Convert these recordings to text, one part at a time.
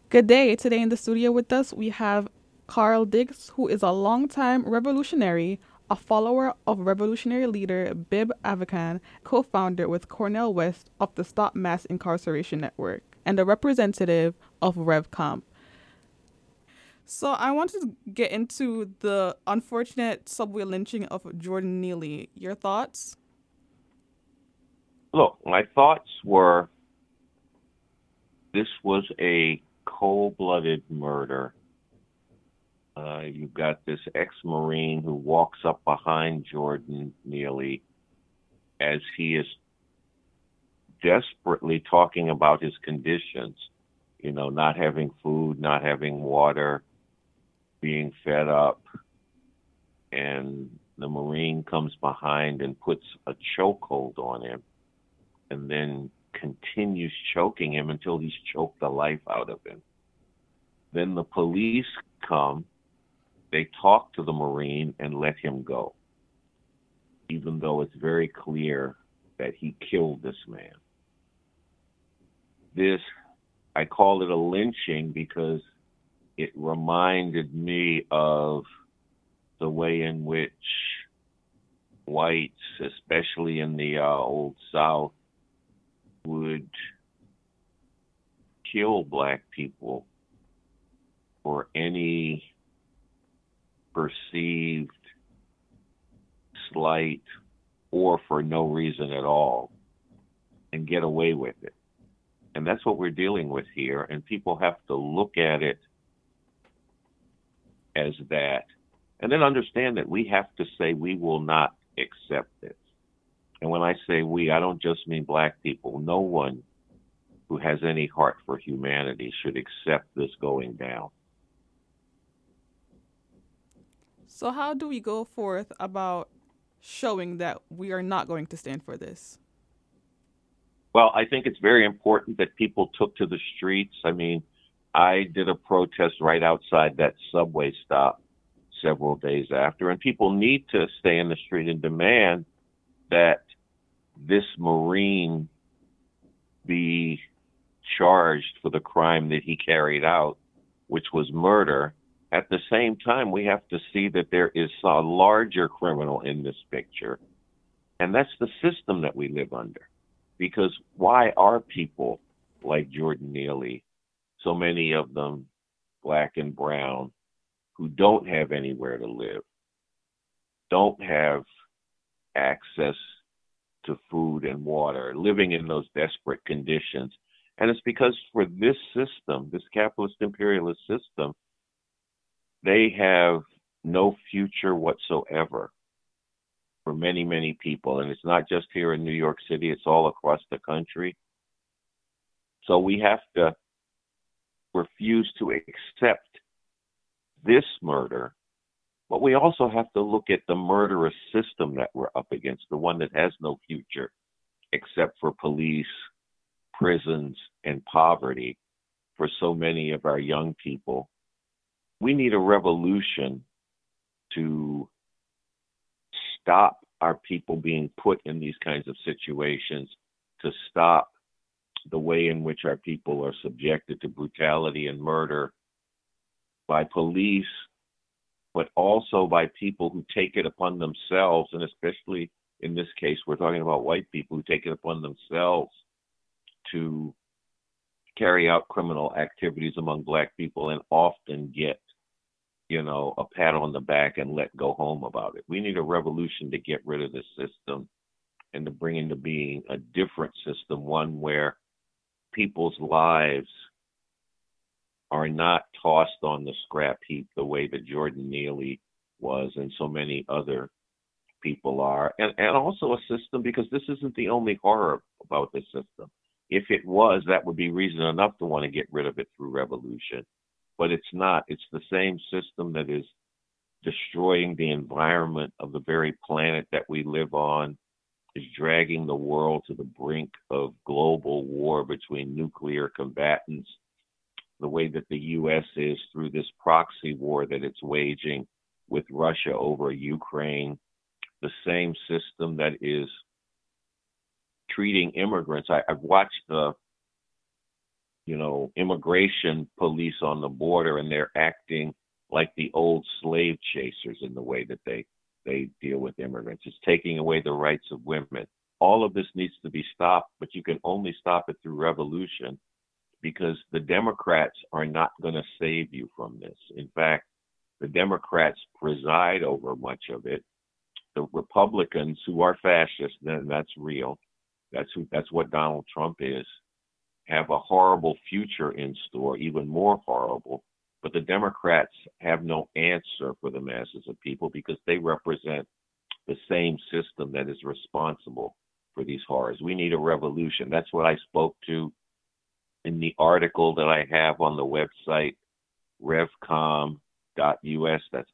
Good day. Today in the studio with us, we have Carl Diggs, who is a longtime revolutionary, a follower of revolutionary leader Bib Avacan, co founder with Cornel West of the Stop Mass Incarceration Network, and a representative of RevComp. So, I wanted to get into the unfortunate subway lynching of Jordan Neely. Your thoughts? Look, my thoughts were this was a cold-blooded murder. You've got this ex-Marine who walks up behind Jordan Neely as he is desperately talking about his conditions, not having food, not having water, being fed up. And the Marine comes behind and puts a chokehold on him and then continues choking him until he's choked the life out of him. Then the police come, they talk to the Marine and let him go, even though it's very clear that he killed this man. This, I call it a lynching because it reminded me of the way in which whites, especially in the old South, would kill black people for any perceived slight or for no reason at all and get away with it. And that's what we're dealing with here. And people have to look at it as that and then understand that we have to say we will not accept this. And when I say we, I don't just mean black people. No one who has any heart for humanity should accept this going down. So, how do we go forth about showing that we are not going to stand for this? Well, I think it's very important that people took to the streets. I mean, I did a protest right outside that subway stop several days after, and people need to stay in the street and demand that this Marine be charged for the crime that he carried out, which was murder. At the same time, we have to see that there is a larger criminal in this picture, and that's the system that we live under. Because why are people like Jordan Neely, so many of them black and brown, who don't have anywhere to live, don't have access to food and water, living in those desperate conditions? And it's because for this system, this capitalist imperialist system, they have no future whatsoever for many, many people. And it's not just here in New York City, it's all across the country. So we have to refuse to accept this murder, but we also have to look at the murderous system that we're up against, the one that has no future except for police, prisons, and poverty for so many of our young people. We need a revolution to stop our people being put in these kinds of situations, to stop the way in which our people are subjected to brutality and murder by police, but also by people who take it upon themselves, and especially in this case, we're talking about white people who take it upon themselves to carry out criminal activities among black people and often get, a pat on the back and let go home about it. We need a revolution to get rid of this system and to bring into being a different system, one where people's lives are not tossed on the scrap heap the way that Jordan Neely was and so many other people are. And also a system, because this isn't the only horror about this system. If it was, that would be reason enough to want to get rid of it through revolution. But it's not. It's the same system that is destroying the environment of the very planet that we live on, is dragging the world to the brink of global war between nuclear combatants, the way that the U.S. is through this proxy war that it's waging with Russia over Ukraine, the same system that is treating immigrants. I've watched the immigration police on the border, and they're acting like the old slave chasers in the way that they deal with immigrants. It's taking away the rights of women. All of this needs to be stopped, but you can only stop it through revolution because the Democrats are not going to save you from this. In fact, the Democrats preside over much of it. The Republicans, who are fascists, then that's real. That's what Donald Trump is, have a horrible future in store, even more horrible. But the Democrats have no answer for the masses of people because they represent the same system that is responsible for these horrors. We need a revolution. That's what I spoke to in the article that I have on the website, revcom.us. That's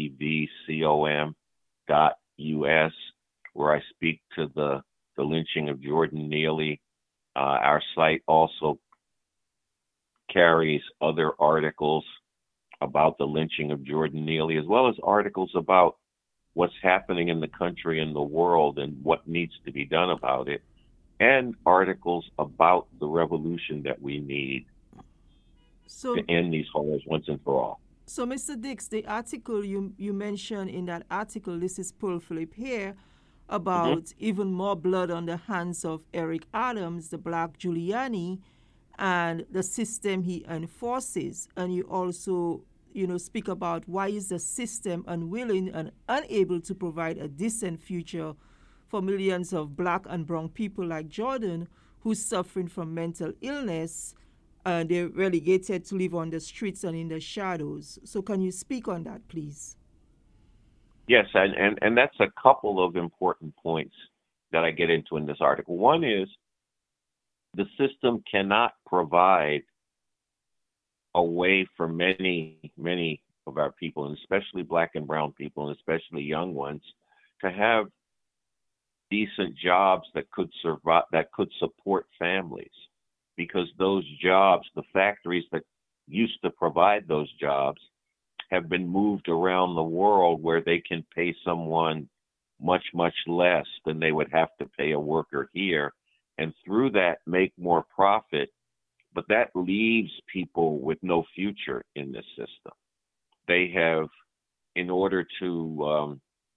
REVCOM.us, where I speak to the lynching of Jordan Neely. Our site also carries other articles about the lynching of Jordan Neely, as well as articles about what's happening in the country and the world and what needs to be done about it, and articles about the revolution that we need to end these horrors once and for all. So, Mr. Dix, the article you mentioned in that article, this is Paul Philip here, about even more blood on the hands of Eric Adams, the Black Giuliani, and the system he enforces. And you also, speak about why is the system unwilling and unable to provide a decent future for millions of Black and brown people like Jordan, who's suffering from mental illness, and they're relegated to live on the streets and in the shadows. So can you speak on that, please? Yes, and that's a couple of important points that I get into in this article. One is the system cannot provide a way for many, many of our people, and especially Black and brown people, and especially young ones, to have decent jobs that could survive, that could support families. Because those jobs, the factories that used to provide those jobs, have been moved around the world where they can pay someone much, much less than they would have to pay a worker here, and through that make more profit. But that leaves people with no future in this system. They have, in order to,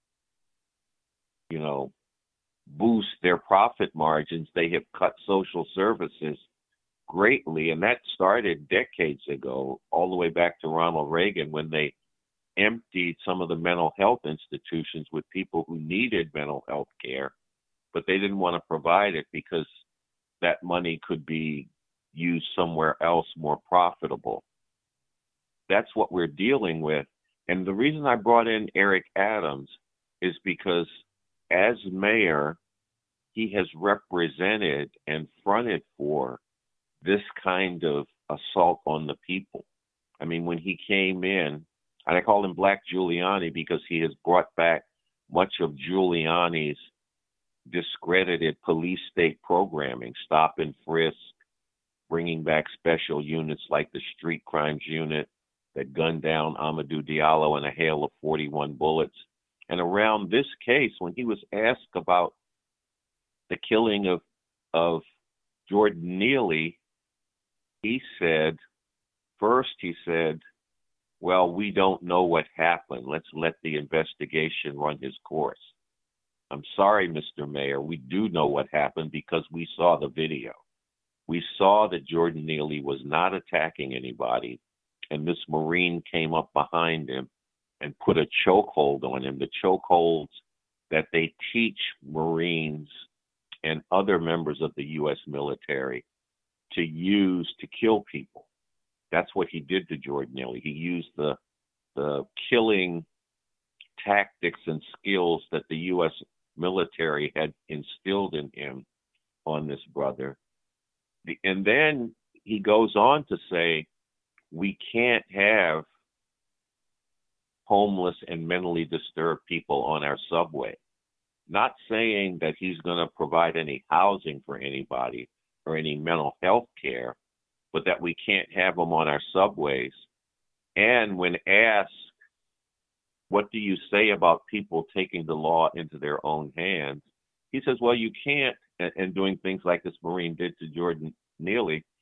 boost their profit margins, they have cut social services greatly, and that started decades ago, all the way back to Ronald Reagan, when they emptied some of the mental health institutions with people who needed mental health care, but they didn't want to provide it because that money could be used somewhere else more profitable. That's what we're dealing with. And the reason I brought in Eric Adams is because as mayor, he has represented and fronted for this kind of assault on the people. I mean, when he came in, and I call him Black Giuliani because he has brought back much of Giuliani's discredited police state programming, stop and frisk, bringing back special units like the Street Crimes Unit that gunned down Amadou Diallo in a hail of 41 bullets. And around this case, when he was asked about the killing of Jordan Neely, he said, well, we don't know what happened. Let's let the investigation run his course. I'm sorry, Mr. Mayor, we do know what happened because we saw the video. We saw that Jordan Neely was not attacking anybody, and this Marine came up behind him and put a chokehold on him, the chokeholds that they teach Marines and other members of the U.S. military to use to kill people. That's what he did to Jordan Neely. He used the killing tactics and skills that the U.S. military had instilled in him on this brother. And then he goes on to say, we can't have homeless and mentally disturbed people on our subway. Not saying that he's going to provide any housing for anybody or any mental health care, but that we can't have them on our subways. And when asked, what do you say about people taking the law into their own hands? He says, well, you can't, and doing things like this Marine did to Jordan Neely,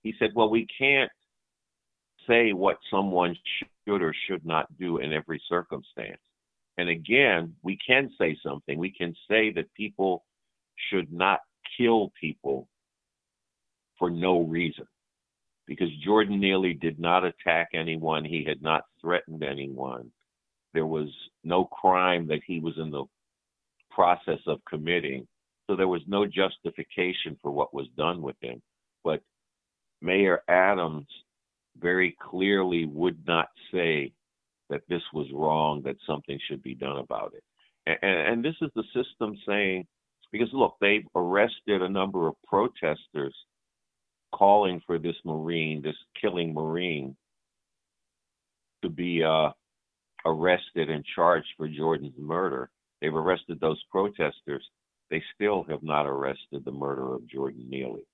he said, well, we can't say what someone should or should not do in every circumstance. And again, we can say something. We can say that people should not kill people for no reason, because Jordan Neely did not attack anyone. He had not threatened anyone. There was no crime that he was in the process of committing. So there was no justification for what was done with him. But Mayor Adams very clearly would not say that this was wrong, that something should be done about it. And this is the system saying, because look, they've arrested a number of protesters calling for this Marine, this killing Marine, to be arrested and charged for Jordan's murder. They've arrested those protesters. They still have not arrested the murderer of Jordan Neely.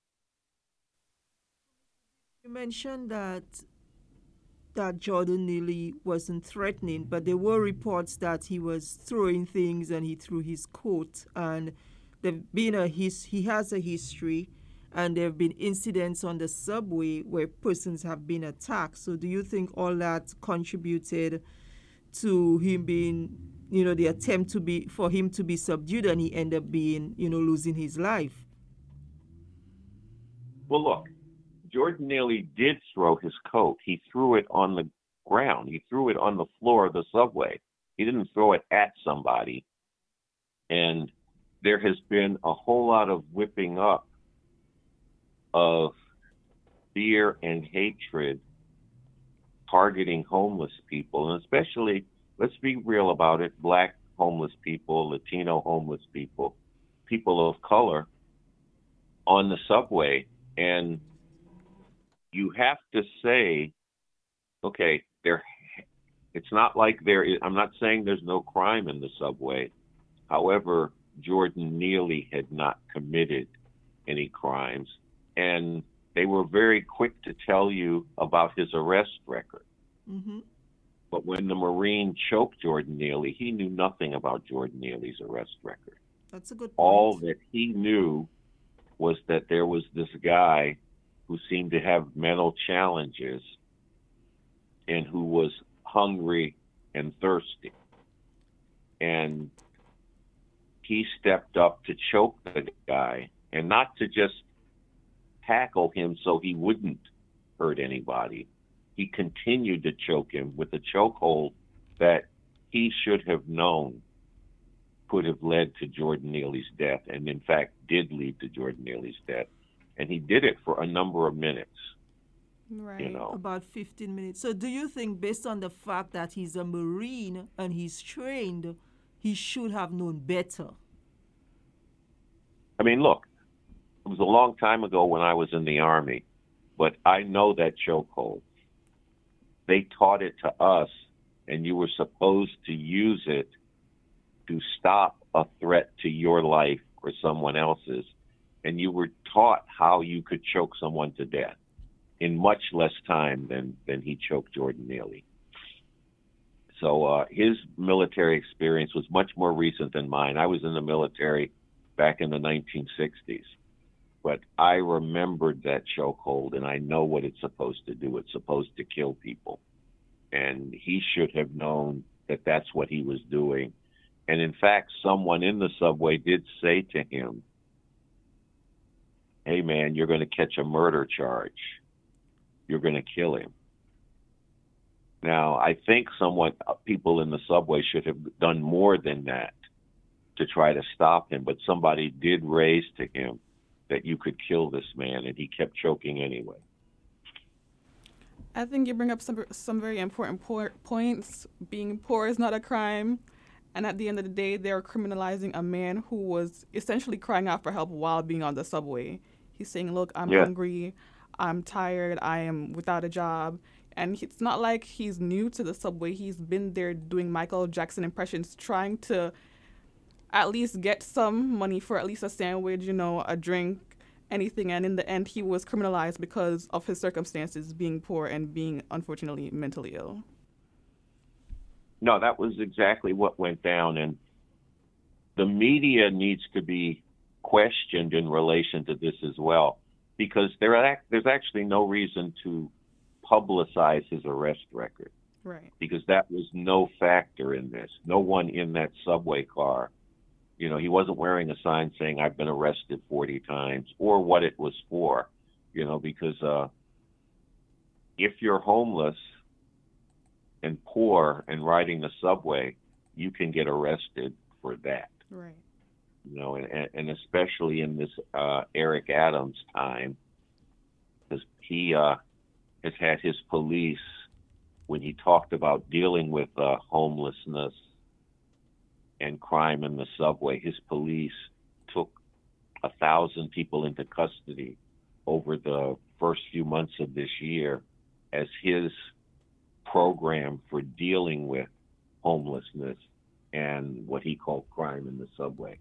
You mentioned that Jordan Neely wasn't threatening, but there were reports that he was throwing things and he threw his coat. And there've been he has a history, and there have been incidents on the subway where persons have been attacked. So do you think all that contributed to him being, the attempt for him to be subdued, and he ended up being, losing his life? Well, look, Jordan Neely did throw his coat. He threw it on the ground. He threw it on the floor of the subway. He didn't throw it at somebody. And there has been a whole lot of whipping up of fear and hatred targeting homeless people, and especially, let's be real about it, Black homeless people, Latino homeless people, people of color on the subway. And you have to say, okay, it's not like I'm not saying there's no crime in the subway. However, Jordan Neely had not committed any crimes. And they were very quick to tell you about his arrest record. Mm-hmm. But when the Marine choked Jordan Neely, he knew nothing about Jordan Neely's arrest record. That's a good point. All that he knew was that there was this guy who seemed to have mental challenges and who was hungry and thirsty. And he stepped up to choke the guy, and not to just tackle him so he wouldn't hurt anybody. He continued to choke him with a chokehold that he should have known could have led to Jordan Neely's death, and in fact did lead to Jordan Neely's death. And he did it for a number of minutes. Right. About 15 minutes. So do you think, based on the fact that he's a Marine and he's trained, he should have known better? I mean, look, it was a long time ago when I was in the Army, but I know that chokehold. They taught it to us, and you were supposed to use it to stop a threat to your life or someone else's. And you were taught how you could choke someone to death in much less time than he choked Jordan Neely. So his military experience was much more recent than mine. I was in the military back in the 1960s. But I remembered that chokehold, and I know what it's supposed to do. It's supposed to kill people. And he should have known that that's what he was doing. And in fact, someone in the subway did say to him, hey, man, you're going to catch a murder charge. You're going to kill him. Now, I think people in the subway should have done more than that to try to stop him. But somebody did raise to him that you could kill this man, and he kept choking anyway. I think you bring up some very important points. Being poor is not a crime. And at the end of the day, they're criminalizing a man who was essentially crying out for help while being on the subway. He's saying, look, I'm hungry, I'm tired, I am without a job. And it's not like he's new to the subway. He's been there doing Michael Jackson impressions, trying to at least get some money for at least a sandwich, a drink, anything. And in the end, he was criminalized because of his circumstances, being poor and being, unfortunately, mentally ill. No, that was exactly what went down. And the media needs to be questioned in relation to this as well. because there's actually no reason to publicize his arrest record, Right. because that was no factor in this. No one in that subway car, he wasn't wearing a sign saying I've been arrested 40 times or what it was for, because if you're homeless and poor and riding the subway, you can get arrested for that. Right. And especially in this Eric Adams time, because he has had his police, when he talked about dealing with homelessness and crime in the subway, his police took 1,000 people into custody over the first few months of this year as his program for dealing with homelessness and what he called crime in the subway.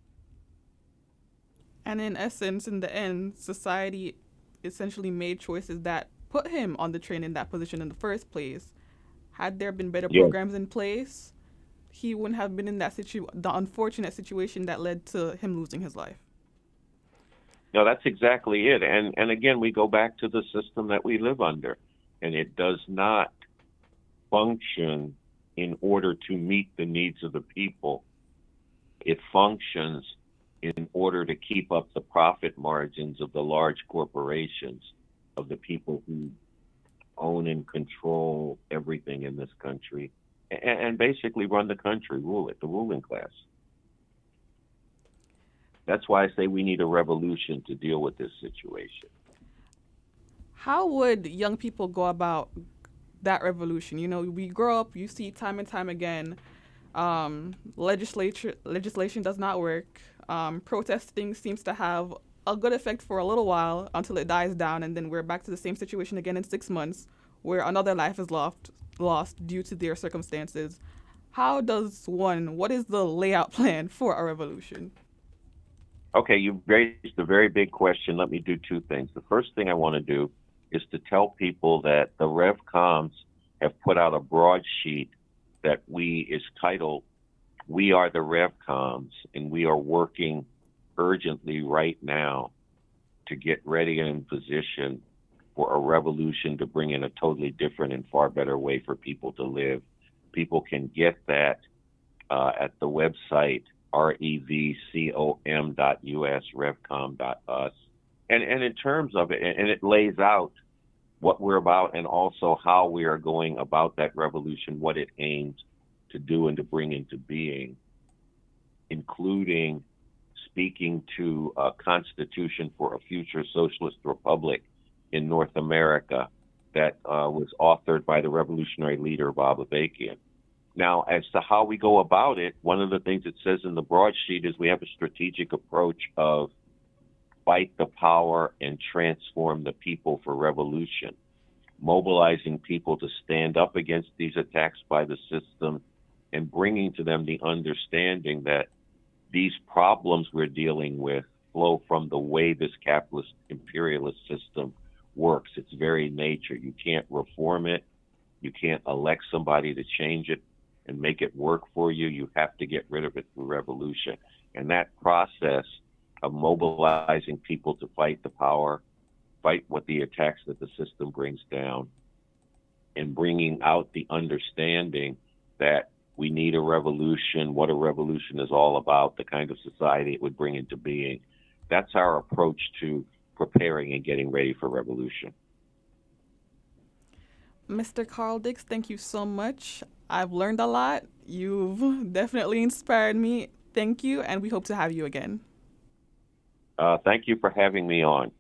And in essence, in the end, society essentially made choices that put him on the train in that position in the first place. Had there been better programs in place, he wouldn't have been in that the unfortunate situation that led to him losing his life. No, that's exactly it. And again, we go back to the system that we live under, and it does not function in order to meet the needs of the people. It functions in order to keep up the profit margins of the large corporations, of the people who own and control everything in this country, and basically run the country, rule it, the ruling class. That's why I say we need a revolution to deal with this situation. How would young people go about that revolution? We grow up, you see time and time again, legislation does not work. Protesting seems to have a good effect for a little while until it dies down, and then we're back to the same situation again in 6 months, where another life is lost due to their circumstances. What is the layout plan for a revolution? Okay, you raised a very big question. Let me do two things. The first thing I want to do is to tell people that the RevComs have put out a broadsheet that is titled, "We Are the RevComs," and we are working urgently right now to get ready and in position for a revolution to bring in a totally different and far better way for people to live. People can get that at the website revcom.us, revcom.us. And in terms of it, and it lays out what we're about and also how we are going about that revolution, what it aims to do and to bring into being, including speaking to a constitution for a future socialist republic in North America that was authored by the revolutionary leader, Bob Avakian. Now, as to how we go about it, one of the things it says in the broadsheet is we have a strategic approach of fight the power and transform the people for revolution, mobilizing people to stand up against these attacks by the system and bringing to them the understanding that these problems we're dealing with flow from the way this capitalist imperialist system works. Its very nature. You can't reform it. You can't elect somebody to change it and make it work for you. You have to get rid of it through revolution. And that process of mobilizing people to fight the power, fight what the attacks that the system brings down, and bringing out the understanding that we need a revolution, what a revolution is all about, the kind of society it would bring into being. That's our approach to preparing and getting ready for revolution. Mr. Carl Dix, thank you so much. I've learned a lot. You've definitely inspired me. Thank you, and we hope to have you again. Thank you for having me on.